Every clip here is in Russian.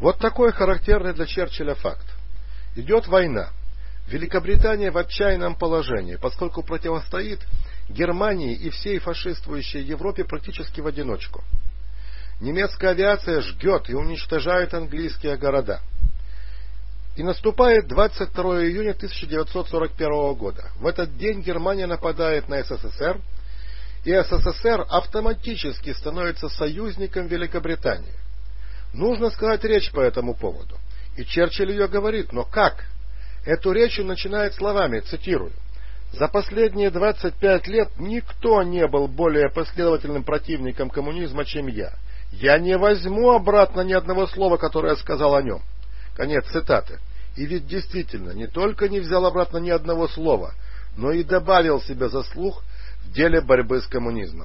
Вот такой характерный для Черчилля факт. Идет война. Великобритания в отчаянном положении, поскольку противостоит Германии и всей фашистующей Европе практически в одиночку. Немецкая авиация жгет и уничтожает английские города. И наступает 22 июня 1941 года. В этот день Германия нападает на СССР, и СССР автоматически становится союзником Великобритании. Нужно сказать речь по этому поводу. И Черчилль ее говорит, но как? Эту речь он начинает словами, цитирую: «За последние 25 лет никто не был более последовательным противником коммунизма, чем я. Я не возьму обратно ни одного слова, которое я сказал о нем». Конец цитаты. И ведь действительно, не только не взял обратно ни одного слова, но и добавил себе заслуг в деле борьбы с коммунизмом.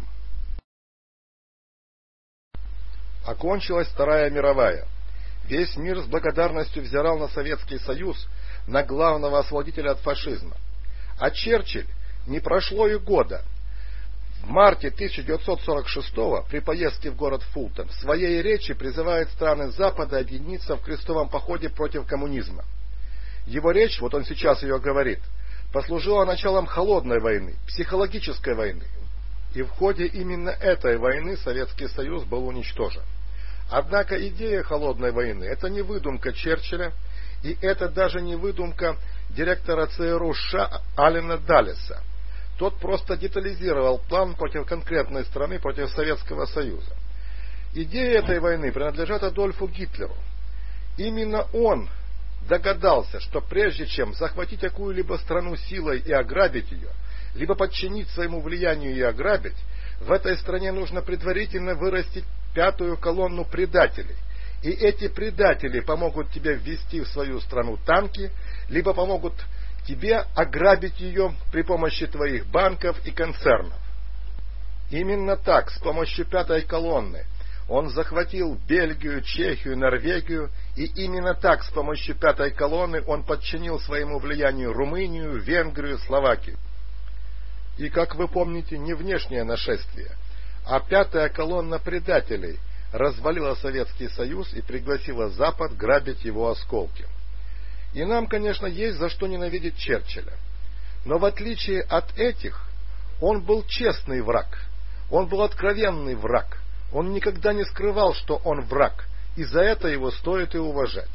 Окончилась Вторая мировая. Весь мир с благодарностью взирал на Советский Союз, на главного освободителя от фашизма. А Черчилль, не прошло и года, в марте 1946-го при поездке в город Фултон в своей речи призывает страны Запада объединиться в крестовом походе против коммунизма. Его речь, вот он сейчас ее говорит, послужила началом холодной войны, психологической войны. И в ходе именно этой войны Советский Союз был уничтожен. Однако идея холодной войны — это не выдумка Черчилля, и это даже не выдумка директора ЦРУ США Аллена Даллеса. Тот просто детализировал план против конкретной страны, против Советского Союза. Идеи этой войны принадлежат Адольфу Гитлеру. Именно он догадался, что прежде чем захватить какую-либо страну силой и ограбить ее, либо подчинить своему влиянию и ограбить, в этой стране нужно предварительно вырастить пятую колонну предателей. И эти предатели помогут тебе ввести в свою страну танки, либо помогут тебе ограбить ее при помощи твоих банков и концернов. Именно так, с помощью пятой колонны, он захватил Бельгию, Чехию, Норвегию, и именно так, с помощью пятой колонны, он подчинил своему влиянию Румынию, Венгрию, Словакию. И, как вы помните, не внешнее нашествие, а пятая колонна предателей развалила Советский Союз и пригласила Запад грабить его осколки. И нам, конечно, есть за что ненавидеть Черчилля. Но в отличие от этих, он был честный враг, он был откровенный враг, он никогда не скрывал, что он враг, и за это его стоит и уважать.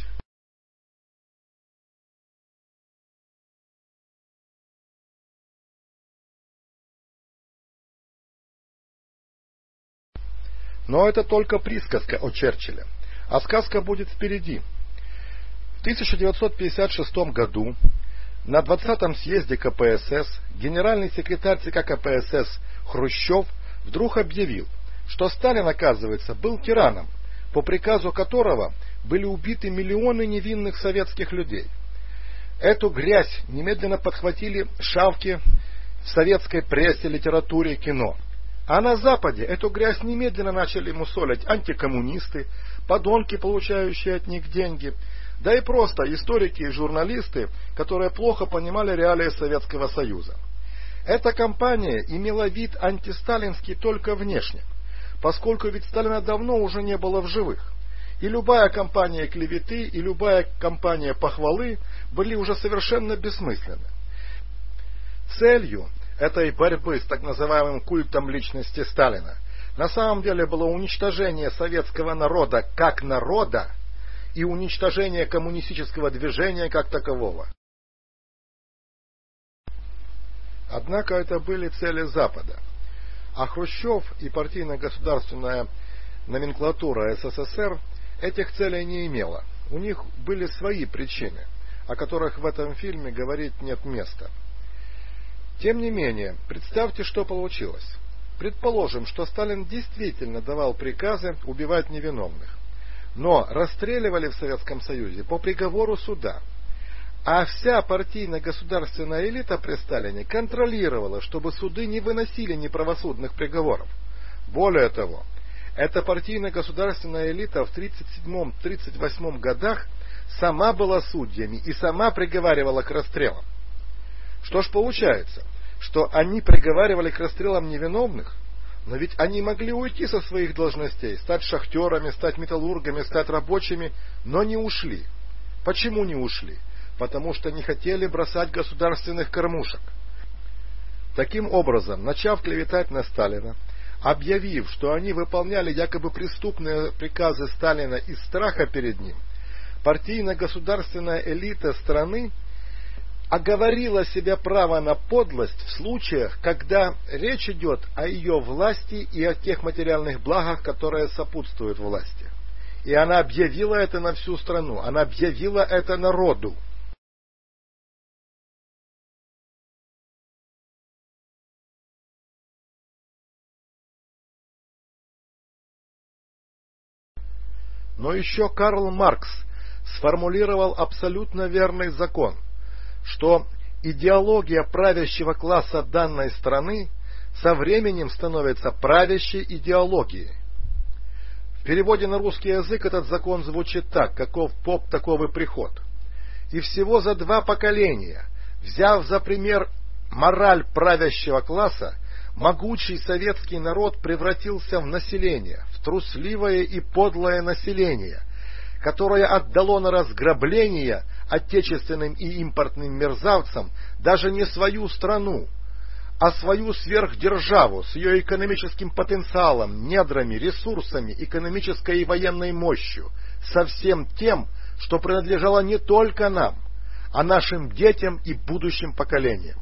Но это только присказка о Черчилле, а сказка будет впереди. В 1956 году на 20-м съезде КПСС генеральный секретарь ЦК КПСС Хрущев вдруг объявил, что Сталин, оказывается, был тираном, по приказу которого были убиты миллионы невинных советских людей. Эту грязь немедленно подхватили шавки в советской прессе, литературе, кино. А на Западе эту грязь немедленно начали мусолить антикоммунисты, подонки, получающие от них деньги, да и просто историки и журналисты, которые плохо понимали реалии Советского Союза. Эта кампания имела вид антисталинский только внешне, поскольку ведь Сталина давно уже не было в живых. И любая кампания клеветы, и любая кампания похвалы были уже совершенно бессмысленны. Целью этой борьбы с так называемым культом личности Сталина на самом деле было уничтожение советского народа как народа и уничтожение коммунистического движения как такового. Однако это были цели Запада. А Хрущев и партийно-государственная номенклатура СССР этих целей не имела. У них были свои причины, о которых в этом фильме говорить нет места. Тем не менее, представьте, что получилось. Предположим, что Сталин действительно давал приказы убивать невиновных, но расстреливали в Советском Союзе по приговору суда. А вся партийно-государственная элита при Сталине контролировала, чтобы суды не выносили неправосудных приговоров. Более того, эта партийно-государственная элита в 1937-1938 годах сама была судьями и сама приговаривала к расстрелам. Что ж получается, что они приговаривали к расстрелам невиновных? Но ведь они могли уйти со своих должностей, стать шахтерами, стать металлургами, стать рабочими, но не ушли. Почему не ушли? Потому что не хотели бросать государственных кормушек. Таким образом, начав клеветать на Сталина, объявив, что они выполняли якобы преступные приказы Сталина из страха перед ним, партийно-государственная элита страны оговорила себе право на подлость в случаях, когда речь идет о ее власти и о тех материальных благах, которые сопутствуют власти. И она объявила это на всю страну, она объявила это народу. Но еще Карл Маркс сформулировал абсолютно верный закон, что идеология правящего класса данной страны со временем становится правящей идеологией. В переводе на русский язык этот закон звучит так: каков поп, таков и приход. И всего за 2 поколения, взяв за пример мораль правящего класса, могучий советский народ превратился в население, в трусливое и подлое население, которое отдало на разграбление отечественным и импортным мерзавцам даже не свою страну, а свою сверхдержаву с ее экономическим потенциалом, недрами, ресурсами, экономической и военной мощью, со всем тем, что принадлежало не только нам, а нашим детям и будущим поколениям.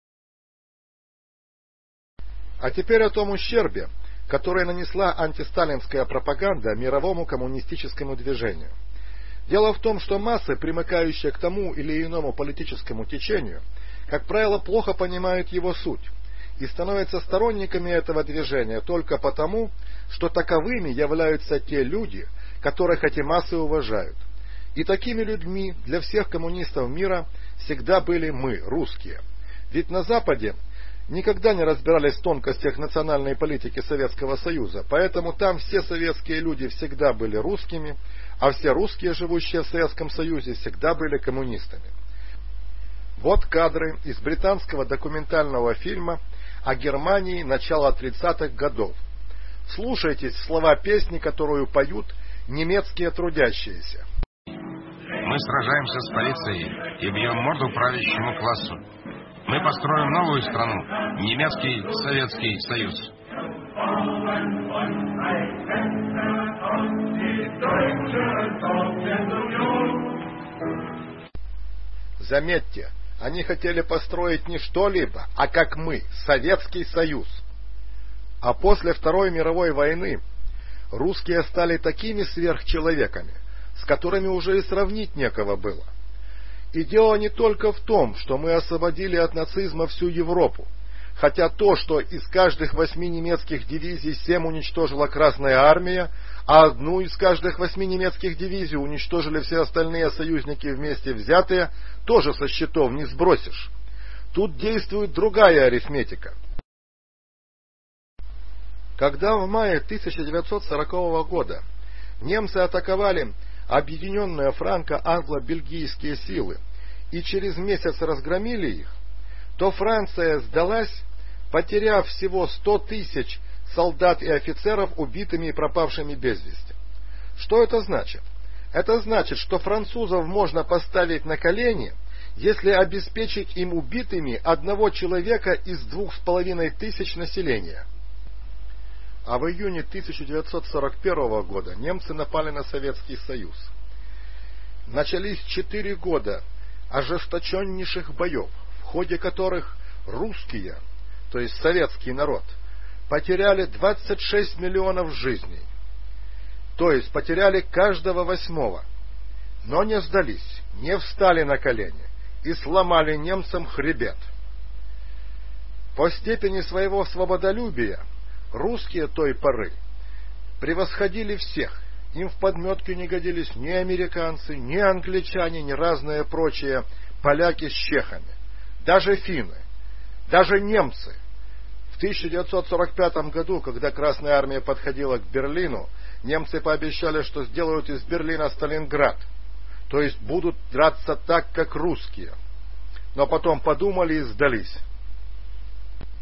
А теперь о том ущербе, который нанесла антисталинская пропаганда мировому коммунистическому движению. Дело в том, что массы, примыкающие к тому или иному политическому течению, как правило, плохо понимают его суть и становятся сторонниками этого движения только потому, что таковыми являются те люди, которых эти массы уважают. И такими людьми для всех коммунистов мира всегда были мы, русские. Ведь на Западе никогда не разбирались в тонкостях национальной политики Советского Союза, поэтому там все советские люди всегда были русскими, а все русские, живущие в Советском Союзе, всегда были коммунистами. Вот кадры из британского документального фильма о Германии начала 30-х годов. Слушайте слова песни, которую поют немецкие трудящиеся. Мы сражаемся с полицией и бьем морду правящему классу. Мы построим новую страну, немецкий Советский Союз. Заметьте, они хотели построить не что-либо, а как мы, Советский Союз. А после Второй мировой войны русские стали такими сверхчеловеками, с которыми уже и сравнить некого было. И дело не только в том, что мы освободили от нацизма всю Европу, хотя то, что из каждых 8 немецких дивизий 7 уничтожила Красная Армия, а одну из каждых 8 немецких дивизий уничтожили все остальные союзники вместе взятые, тоже со счетов не сбросишь. Тут действует другая арифметика. Когда в мае 1940 года немцы атаковали объединенные франко-англо-бельгийские силы и через месяц разгромили их, то Франция сдалась, потеряв всего 100 тысяч солдат и офицеров убитыми и пропавшими без вести. Что это значит? Это значит, что французов можно поставить на колени, если обеспечить им убитыми одного человека из 2500 населения. А в июне 1941 года немцы напали на Советский Союз. Начались 4 года ожесточеннейших боев, в ходе которых русские, то есть советский народ, потеряли 26 миллионов жизней, то есть потеряли каждого 8-го, но не сдались, не встали на колени и сломали немцам хребет. По степени своего свободолюбия русские той поры превосходили всех. Им в подметке не годились ни американцы, ни англичане, ни разные прочие поляки с чехами, даже финны, даже немцы. В 1945 году, когда Красная Армия подходила к Берлину, немцы пообещали, что сделают из Берлина Сталинград, то есть будут драться так, как русские. Но потом подумали и сдались.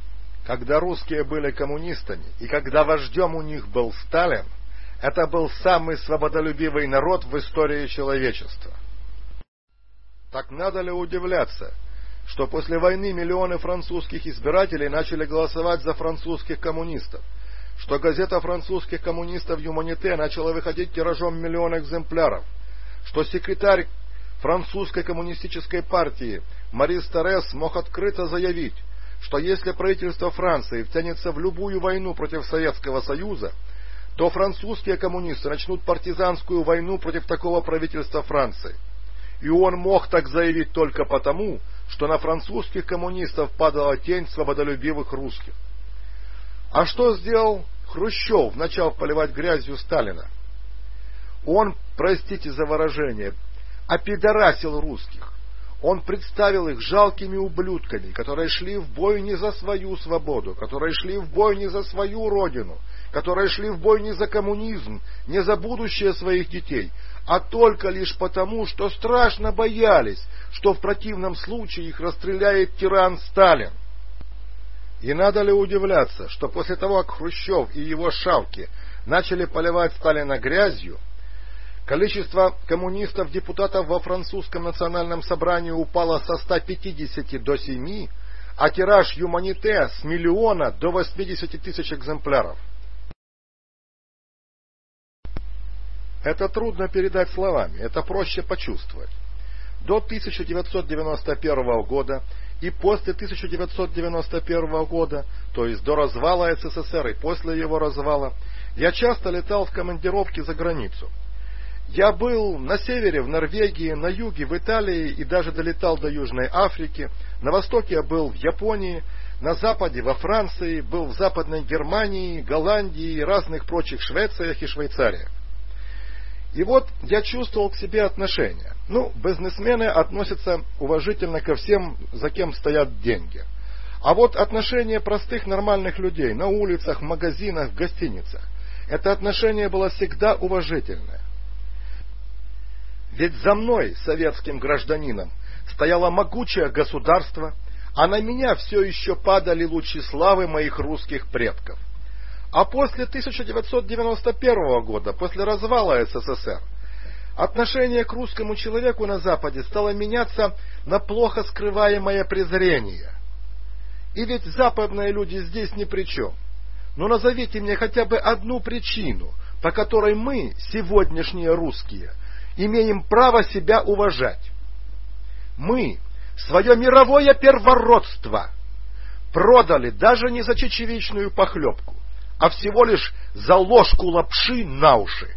Когда русские были коммунистами и когда вождем у них был Сталин, это был самый свободолюбивый народ в истории человечества. Так надо ли удивляться, что после войны миллионы французских избирателей начали голосовать за французских коммунистов, что газета французских коммунистов «Юманите» начала выходить тиражом миллион экземпляров, что секретарь французской коммунистической партии Марис Торрес мог открыто заявить, что если правительство Франции втянется в любую войну против Советского Союза, то французские коммунисты начнут партизанскую войну против такого правительства Франции. И он мог так заявить только потому, что на французских коммунистов падала тень свободолюбивых русских. А что сделал Хрущев, начав поливать грязью Сталина? Он, простите за выражение, опидорасил русских. Он представил их жалкими ублюдками, которые шли в бой не за свою свободу, которые шли в бой не за свою родину, которые шли в бой не за коммунизм, не за будущее своих детей, а только лишь потому, что страшно боялись, что в противном случае их расстреляет тиран Сталин. И надо ли удивляться, что после того, как Хрущев и его шавки начали поливать Сталина грязью, количество коммунистов-депутатов во французском национальном собрании упало со 150 до 7, а тираж «Юманите» с 1 000 000 до 80 тысяч экземпляров. Это трудно передать словами, это проще почувствовать. До 1991 года и после 1991 года, то есть до развала СССР и после его развала, я часто летал в командировки за границу. Я был на севере в Норвегии, на юге в Италии и даже долетал до Южной Африки. На востоке я был в Японии, на западе во Франции, был в Западной Германии, Голландии и разных прочих Швециях и Швейцариях. И вот я чувствовал к себе отношения. Бизнесмены относятся уважительно ко всем, за кем стоят деньги. А вот отношение простых нормальных людей на улицах, в магазинах, в гостиницах, это отношение было всегда уважительное. Ведь за мной, советским гражданином, стояло могучее государство, а на меня все еще падали лучи славы моих русских предков. А после 1991 года, после развала СССР, отношение к русскому человеку на Западе стало меняться на плохо скрываемое презрение. И ведь западные люди здесь ни при чем. Но назовите мне хотя бы одну причину, по которой мы, сегодняшние русские, имеем право себя уважать. Мы свое мировое первородство продали даже не за чечевичную похлебку, а всего лишь за ложку лапши на уши.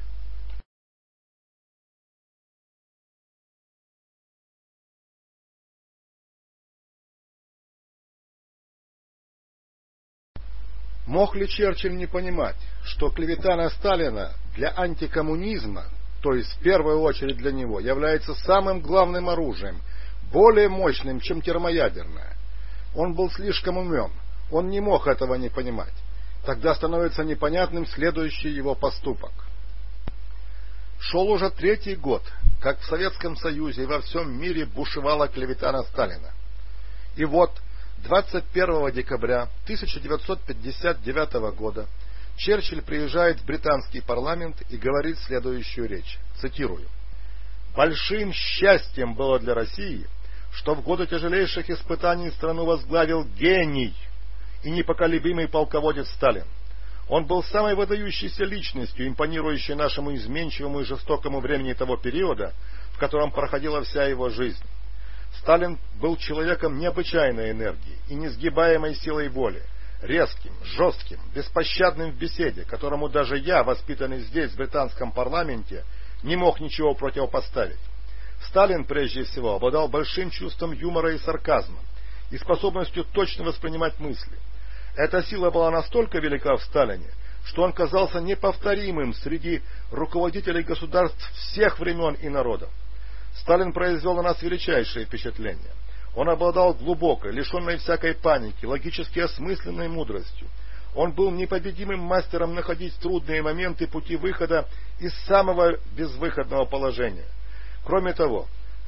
Мог ли Черчилль не понимать, что клевета на Сталина для антикоммунизма, то есть в первую очередь для него, является самым главным оружием, более мощным, чем термоядерное? Он был слишком умен, он не мог этого не понимать. Тогда становится непонятным следующий его поступок. Шел уже 3-й год, как в Советском Союзе и во всем мире бушевала клевета на Сталина. И вот 21 декабря 1959 года Черчилль приезжает в британский парламент и говорит следующую речь. Цитирую. «Большим счастьем было для России, что в годы тяжелейших испытаний страну возглавил гений и непоколебимый полководец Сталин. Он был самой выдающейся личностью, импонирующей нашему изменчивому и жестокому времени того периода, в котором проходила вся его жизнь. Сталин был человеком необычайной энергии и несгибаемой силой воли, резким, жестким, беспощадным в беседе, которому даже я, воспитанный здесь, в британском парламенте, не мог ничего противопоставить. Сталин, прежде всего, обладал большим чувством юмора и сарказма и способностью точно воспринимать мысли. Эта сила была настолько велика в Сталине, что он казался неповторимым среди руководителей государств всех времен и народов. Сталин произвел на нас величайшее впечатление. Он обладал глубокой, лишенной всякой паники, логически осмысленной мудростью. Он был непобедимым мастером находить трудные моменты пути выхода из самого безвыходного положения. Кроме того,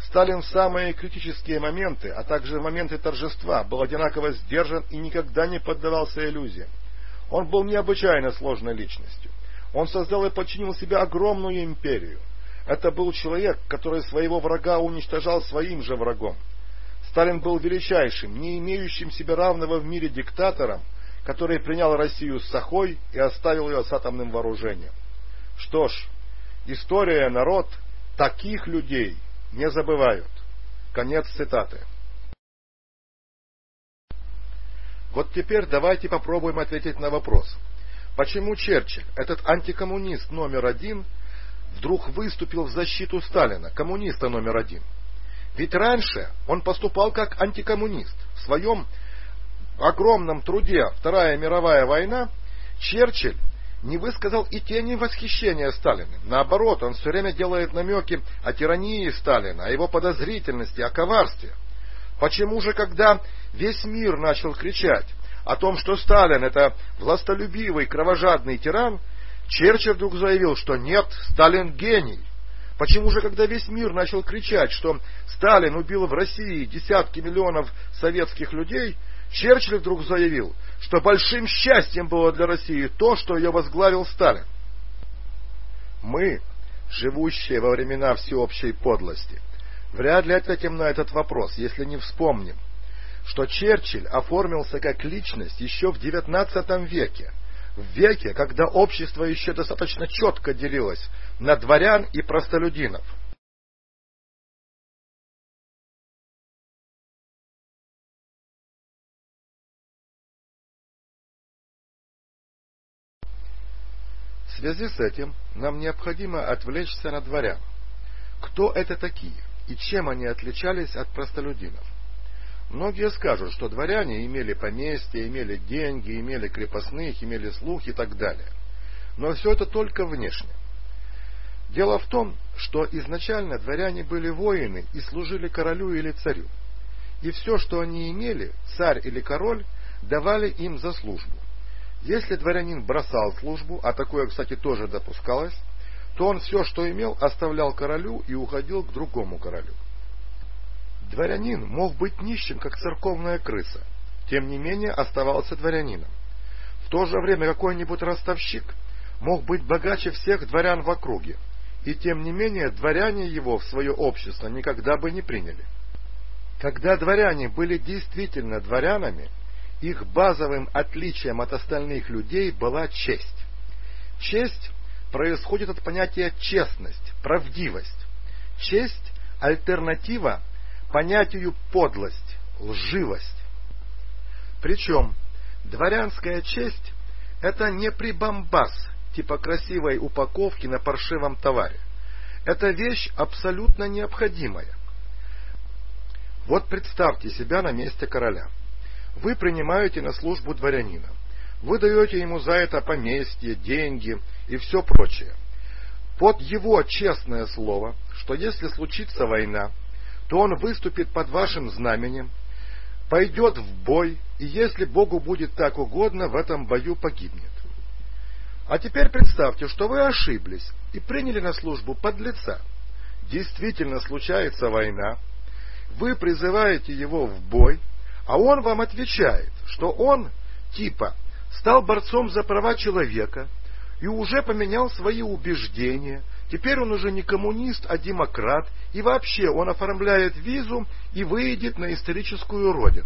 Сталин в самые критические моменты, а также в моменты торжества, был одинаково сдержан и никогда не поддавался иллюзиям. Он был необычайно сложной личностью. Он создал и подчинил себе огромную империю. Это был человек, который своего врага уничтожал своим же врагом. Сталин был величайшим, не имеющим себе равного в мире диктатором, который принял Россию с сахой и оставил ее с атомным вооружением. Что ж, история, народ таких людей не забывают. Конец цитаты. Вот теперь давайте попробуем ответить на вопрос. Почему Черчилль, этот антикоммунист номер один, вдруг выступил в защиту Сталина, коммуниста номер один? Ведь раньше он поступал как антикоммунист. В своем огромном труде «Вторая мировая война» Черчилль не высказал и тени восхищения Сталиным. Наоборот, он все время делает намеки о тирании Сталина, о его подозрительности, о коварстве. Почему же, когда весь мир начал кричать о том, что Сталин — это властолюбивый, кровожадный тиран, Черчилль вдруг заявил, что нет, Сталин — гений? Почему же, когда весь мир начал кричать, что Сталин убил в России десятки миллионов советских людей, Черчилль вдруг заявил, что большим счастьем было для России то, что ее возглавил Сталин? Мы, живущие во времена всеобщей подлости, вряд ли ответим на этот вопрос, если не вспомним, что Черчилль оформился как личность еще в XIX веке, в веке, когда общество еще достаточно четко делилось на дворян и простолюдинов. В связи с этим нам необходимо отвлечься на дворян. Кто это такие и чем они отличались от простолюдинов? Многие скажут, что дворяне имели поместья, имели деньги, имели крепостных, имели слух и так далее. Но все это только внешне. Дело в том, что изначально дворяне были воины и служили королю или царю. И все, что они имели, царь или король, давали им за службу. Если дворянин бросал службу, а такое, кстати, тоже допускалось, то он все, что имел, оставлял королю и уходил к другому королю. Дворянин мог быть нищим, как церковная крыса, тем не менее оставался дворянином. В то же время какой-нибудь ростовщик мог быть богаче всех дворян в округе, и тем не менее дворяне его в свое общество никогда бы не приняли. Когда дворяне были действительно дворянами, их базовым отличием от остальных людей была честь. Честь происходит от понятия честность, правдивость. Честь – альтернатива понятию подлость, лживость. Причем дворянская честь – это не прибамбас, типа красивой упаковки на паршивом товаре. Это вещь абсолютно необходимая. Вот представьте себя на месте короля. Вы принимаете на службу дворянина. Вы даете ему за это поместье, деньги и все прочее. Под его честное слово, что если случится война, то он выступит под вашим знаменем, пойдет в бой, и если Богу будет так угодно, в этом бою погибнет. А теперь представьте, что вы ошиблись и приняли на службу подлеца. Действительно случается война, вы призываете его в бой, а он вам отвечает, что он, типа, стал борцом за права человека и уже поменял свои убеждения. Теперь он уже не коммунист, а демократ, и вообще он оформляет визу и выйдет на историческую родину.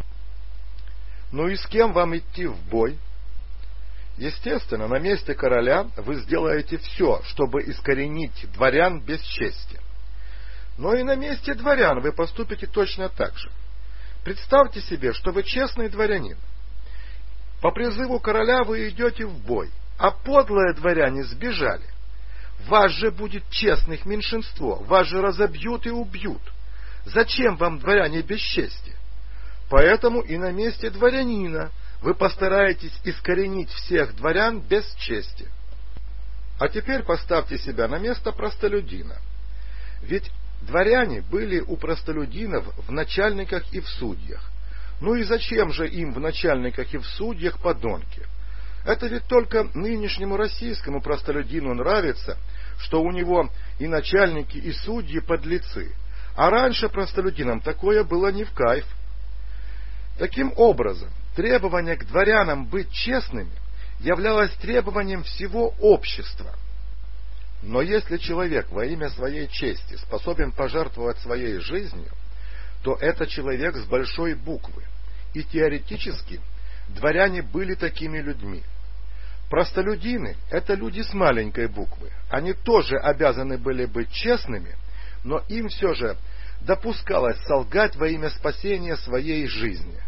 Ну и с кем вам идти в бой? Естественно, на месте короля вы сделаете все, чтобы искоренить дворян без чести. Но и на месте дворян вы поступите точно так же. Представьте себе, что вы честный дворянин. По призыву короля вы идете в бой, а подлые дворяне сбежали. Вас же будет честных меньшинство, вас же разобьют и убьют. Зачем вам дворяне без чести? Поэтому и на месте дворянина вы постараетесь искоренить всех дворян без чести. А теперь поставьте себя на место простолюдина. Ведь дворяне были у простолюдинов в начальниках и в судьях. Ну и зачем же им в начальниках и в судьях подонки? Это ведь только нынешнему российскому простолюдину нравится, что у него и начальники, и судьи подлецы. А раньше простолюдинам такое было не в кайф. Таким образом, требование к дворянам быть честными являлось требованием всего общества. Но если человек во имя своей чести способен пожертвовать своей жизнью, то это человек с большой буквы, и теоретически дворяне были такими людьми. Простолюдины – это люди с маленькой буквы, они тоже обязаны были быть честными, но им все же допускалось солгать во имя спасения своей жизни.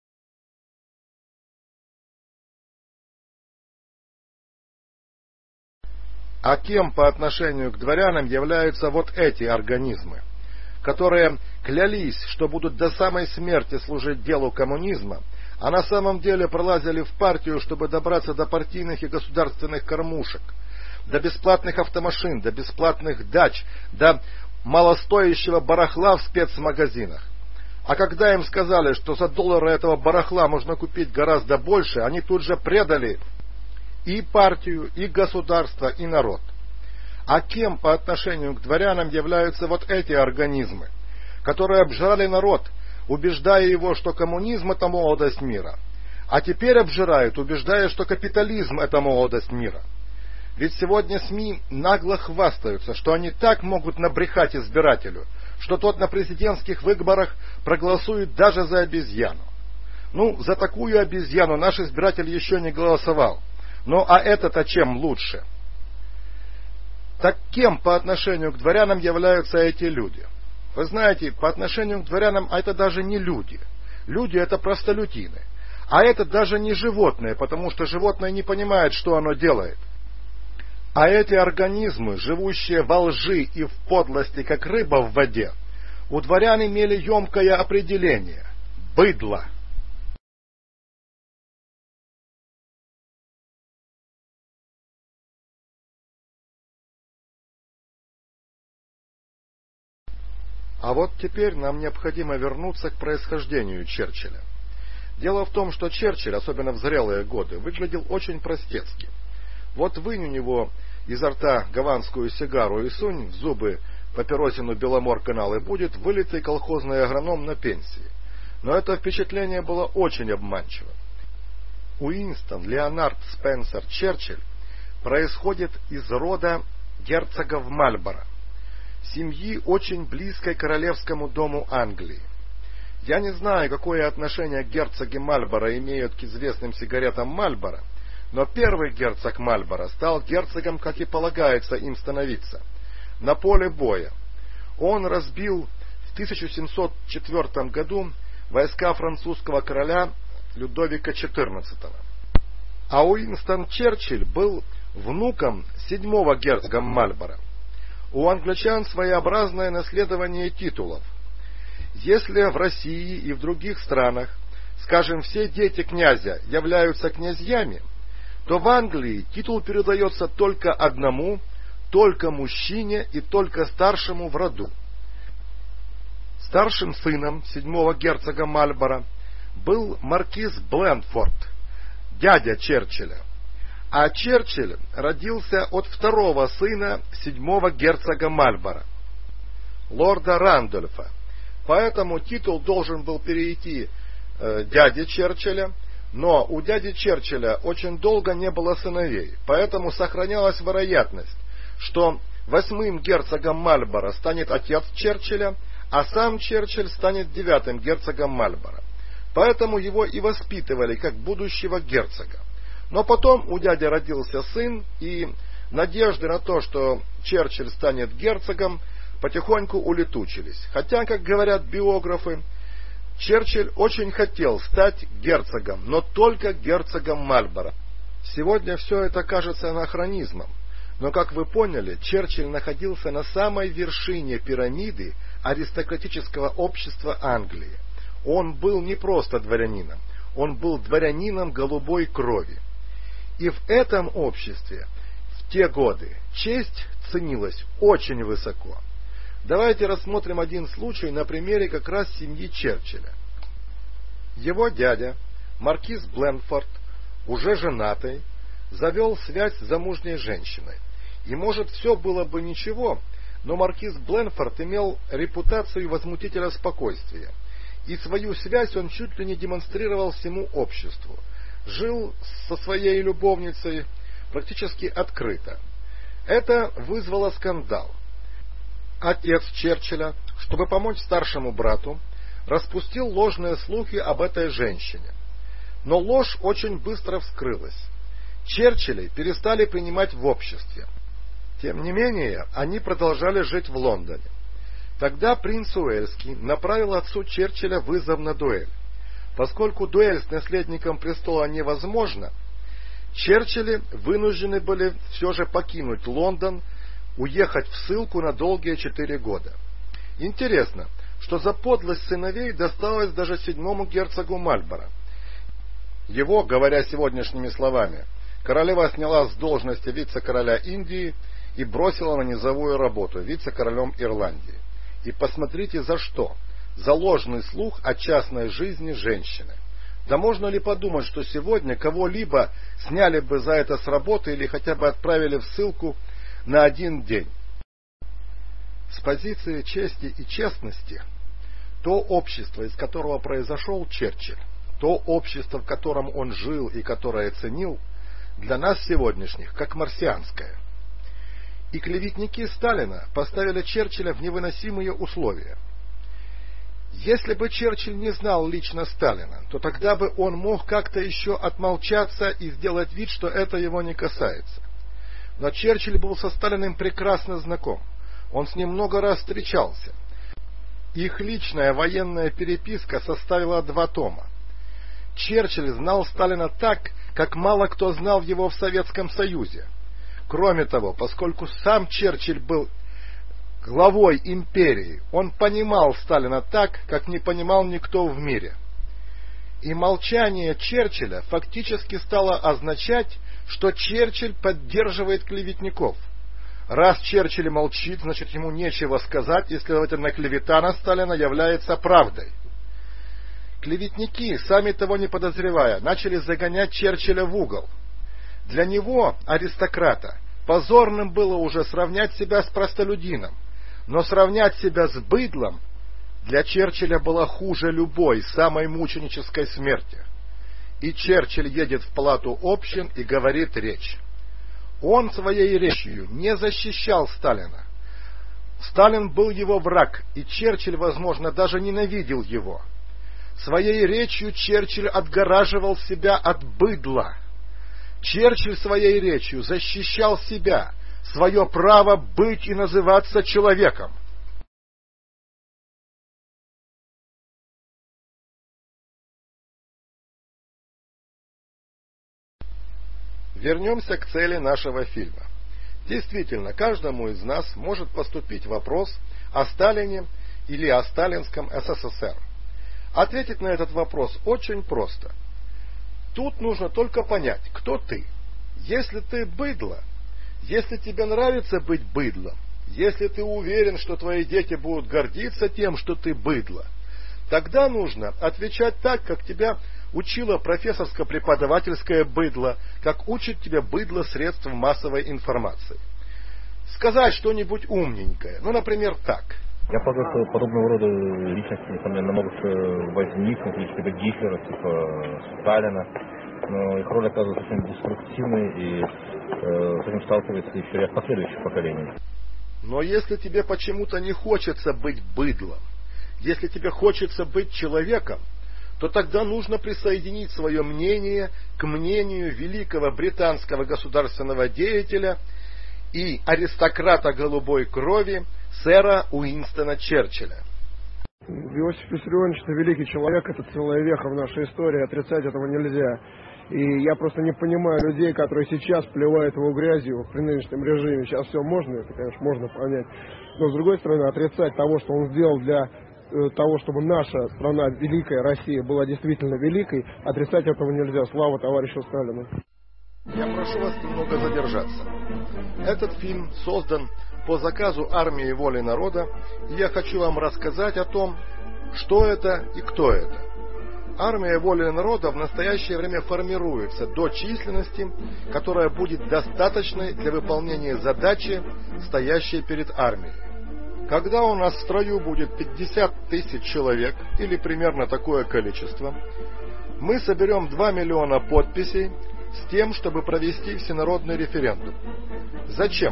А кем по отношению к дворянам являются вот эти организмы, которые клялись, что будут до самой смерти служить делу коммунизма, а на самом деле пролазили в партию, чтобы добраться до партийных и государственных кормушек, до бесплатных автомашин, до бесплатных дач, до малостоящего барахла в спецмагазинах. А когда им сказали, что за $1 этого барахла можно купить гораздо больше, они тут же предали и партию, и государство, и народ. А кем по отношению к дворянам являются вот эти организмы, которые обжирали народ, убеждая его, что коммунизм – это молодость мира, а теперь обжирают, убеждая, что капитализм – это молодость мира? Ведь сегодня СМИ нагло хвастаются, что они так могут набрехать избирателю, что тот на президентских выборах проголосует даже за обезьяну. Ну, за такую обезьяну наш избиратель еще не голосовал. Ну, а это-то чем лучше? Так кем по отношению к дворянам являются эти люди? Вы знаете, по отношению к дворянам это даже не люди. Люди – это простолюдины. А это даже не животное, потому что животное не понимает, что оно делает. А эти организмы, живущие во лжи и в подлости, как рыба в воде, у дворян имели емкое определение – быдло. А вот теперь нам необходимо вернуться к происхождению Черчилля. Дело в том, что Черчилль, особенно в зрелые годы, выглядел очень простецки. Вот вынь у него изо рта гаванскую сигару и сунь в зубы папиросину Беломор-канал, и будет вылитый колхозный агроном на пенсии. Но это впечатление было очень обманчиво. Уинстон Леонард Спенсер Черчилль происходит из рода герцогов Мальборо, семьи, очень близкой к королевскому дому Англии. Я не знаю, какое отношение герцоги Мальборо имеют к известным сигаретам Мальборо, но первый герцог Мальборо стал герцогом, как и полагается им становиться, на поле боя. Он разбил в 1704 году войска французского короля Людовика XIV. А Уинстон Черчилль был внуком 7-го герцога Мальборо. У англичан своеобразное наследование титулов. Если в России и в других странах, скажем, все дети князя являются князьями, то в Англии титул передается только одному, только мужчине и только старшему в роду. Старшим сыном 7-го герцога Мальборо был маркиз Блендфорд, дядя Черчилля. А Черчилль родился от второго сына 7-го герцога Мальборо, лорда Рандольфа. Поэтому титул должен был перейти дяде Черчилля, но у дяди Черчилля очень долго не было сыновей, поэтому сохранялась вероятность, что 8-м герцогом Мальборо станет отец Черчилля, а сам Черчилль станет 9-м герцогом Мальборо. Поэтому его и воспитывали как будущего герцога. Но потом у дяди родился сын, и надежды на то, что Черчилль станет герцогом, потихоньку улетучились. Хотя, как говорят биографы, Черчилль очень хотел стать герцогом, но только герцогом Мальборо. Сегодня все это кажется анахронизмом, но, как вы поняли, Черчилль находился на самой вершине пирамиды аристократического общества Англии. Он был не просто дворянином, он был дворянином голубой крови. И в этом обществе в те годы честь ценилась очень высоко. Давайте рассмотрим один случай на примере как раз семьи Черчилля. Его дядя, маркиз Блендфорд, уже женатый, завел связь с замужней женщиной. И может все было бы ничего, но маркиз Бленфорд имел репутацию возмутителя спокойствия, и свою связь он чуть ли не демонстрировал всему обществу. Жил со своей любовницей практически открыто. Это вызвало скандал. Отец Черчилля, чтобы помочь старшему брату, распустил ложные слухи об этой женщине. Но ложь очень быстро вскрылась. Черчиллей перестали принимать в обществе. Тем не менее, они продолжали жить в Лондоне. Тогда принц Уэльский направил отцу Черчилля вызов на дуэль. Поскольку дуэль с наследником престола невозможна, Черчилли вынуждены были все же покинуть Лондон, уехать в ссылку на долгие 4 года. Интересно, что за подлость сыновей досталось даже 7-му герцогу Мальборо. Его, говоря сегодняшними словами, королева сняла с должности вице-короля Индии и бросила на низовую работу вице-королем Ирландии. И посмотрите за что. За ложный слух о частной жизни женщины. Да можно ли подумать, что сегодня кого-либо сняли бы за это с работы или хотя бы отправили в ссылку на 1 день? С позиции чести и честности, то общество, из которого произошел Черчилль, то общество, в котором он жил и которое ценил, для нас сегодняшних как марсианское. И клеветники Сталина поставили Черчилля в невыносимые условия. Если бы Черчилль не знал лично Сталина, то тогда бы он мог как-то еще отмолчаться и сделать вид, что это его не касается. Но Черчилль был со Сталиным прекрасно знаком. Он с ним много раз встречался. Их личная военная переписка составила 2 тома. Черчилль знал Сталина так, как мало кто знал его в Советском Союзе. Кроме того, поскольку сам Черчилль был главой империи, он понимал Сталина так, как не понимал никто в мире. И молчание Черчилля фактически стало означать, что Черчилль поддерживает клеветников. Раз Черчилль молчит, значит ему нечего сказать, и, следовательно, клевета на Сталина является правдой. Клеветники, сами того не подозревая, начали загонять Черчилля в угол. Для него, аристократа, позорным было уже сравнять себя с простолюдином, но сравнять себя с быдлом для Черчилля было хуже любой, самой мученической смерти. И Черчилль едет в палату общин и говорит речь. Он своей речью не защищал Сталина. Сталин был его враг, и Черчилль, возможно, даже ненавидел его. Своей речью Черчилль отгораживал себя от быдла. Черчилль своей речью защищал себя, свое право быть и называться человеком. Вернемся к цели нашего фильма. Действительно, каждому из нас может поступить вопрос о Сталине или о сталинском СССР. Ответить на этот вопрос очень просто. Тут нужно только понять, кто ты. Если ты быдло, если тебе нравится быть быдлом, если ты уверен, что твои дети будут гордиться тем, что ты быдло, тогда нужно отвечать так, как тебя учило профессорско-преподавательское быдло, как учит тебя быдло средств массовой информации. Сказать что-нибудь умненькое, например, так. Я полагаю, что подобного рода личности, несомненно, могут возникнуть, типа Гитлера, типа Сталина, но их роль оказывается очень деструктивной, и с этим сталкивается еще ряд последующих поколений. Но если тебе почему-то не хочется быть быдлом, если тебе хочется быть человеком, то тогда нужно присоединить свое мнение к мнению великого британского государственного деятеля и аристократа голубой крови сэра Уинстона Черчилля. Иосиф Виссарионович — это великий человек, это целая веха в нашей истории, отрицать этого нельзя. И я просто не понимаю людей, которые сейчас плевают его грязью при нынешнем режиме. Сейчас все можно, это, конечно, можно понять. Но, с другой стороны, отрицать того, что он сделал для того, чтобы наша страна, великая Россия, была действительно великой, отрицать этого нельзя. Слава товарищу Сталину. Я прошу вас немного задержаться. Этот фильм создан по заказу Армии Воли Народа, и я хочу вам рассказать о том, что это и кто это. Армия Воли Народа в настоящее время формируется до численности, которая будет достаточной для выполнения задачи, стоящей перед армией. Когда у нас в строю будет 50 тысяч человек, или примерно такое количество, мы соберем 2 миллиона подписей с тем, чтобы провести всенародный референдум. Зачем?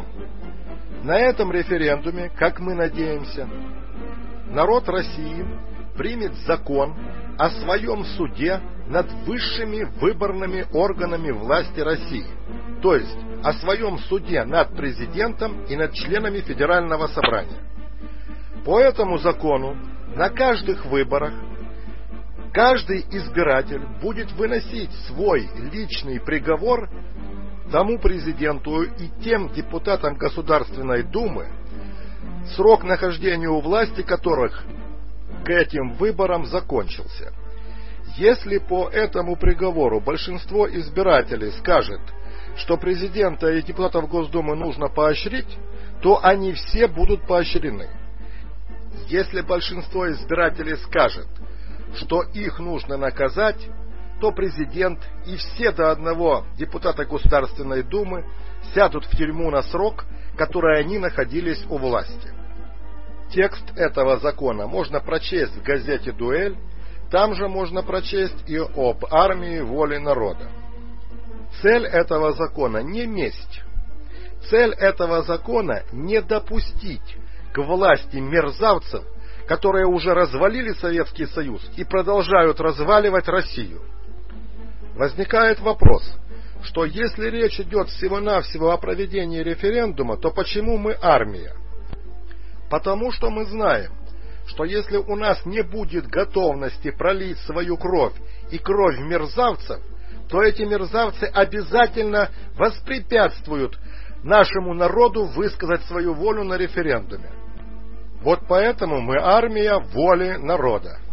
На этом референдуме, как мы надеемся, народ России примет закон о своем суде над высшими выборными органами власти России, то есть о своем суде над президентом и над членами Федерального собрания. По этому закону на каждых выборах каждый избиратель будет выносить свой личный приговор тому президенту и тем депутатам Государственной Думы, срок нахождения у власти которых к этим выборам закончился. Если по этому приговору большинство избирателей скажет, что президента и депутатов Госдумы нужно поощрить, то они все будут поощрены. Если большинство избирателей скажет, что их нужно наказать, то президент и все до одного депутата Государственной Думы сядут в тюрьму на срок, который они находились у власти. Текст этого закона можно прочесть в газете «Дуэль», там же можно прочесть и об армии воли народа. Цель этого закона не месть. Цель этого закона не допустить к власти мерзавцев, которые уже развалили Советский Союз и продолжают разваливать Россию. Возникает вопрос, что если речь идет всего-навсего о проведении референдума, то почему мы армия? Потому что мы знаем, что если у нас не будет готовности пролить свою кровь и кровь мерзавцев, то эти мерзавцы обязательно воспрепятствуют нашему народу высказать свою волю на референдуме. Вот поэтому мы армия воли народа.